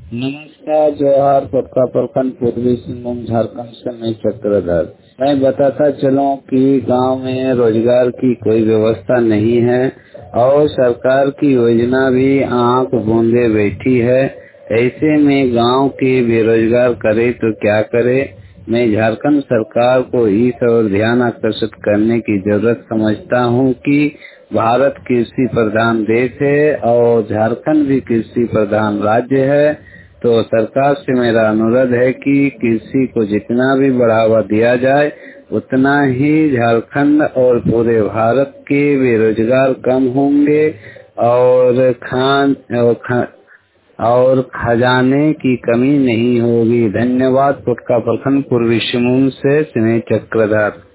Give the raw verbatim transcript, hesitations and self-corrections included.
नमस्कार, जोहार, पक्का प्रखंड, पूर्वी सिंहभूम, झारखंड से मैं चक्रधर। मैं बताता चलूं कि गांव में रोजगार की कोई व्यवस्था नहीं है और सरकार की योजना भी आंख बूंदे बैठी है। ऐसे में गांव के बेरोजगार करे तो क्या करे। मैं झारखंड सरकार को इस ओर ध्यान आकर्षित करने की जरूरत समझता हूं कि भारत कृषि प्रधान देश है और झारखंड भी कृषि प्रधान राज्य है। तो सरकार से मेरा अनुरोध है कि कृषि को जितना भी बढ़ावा दिया जाए उतना ही झारखंड और पूरे भारत के बेरोजगार कम होंगे और खान और, खा, और खजाने की कमी नहीं होगी। धन्यवाद। पुटका प्रखंड, पूर्वी सिंहभूम से स्नेह चक्रधर।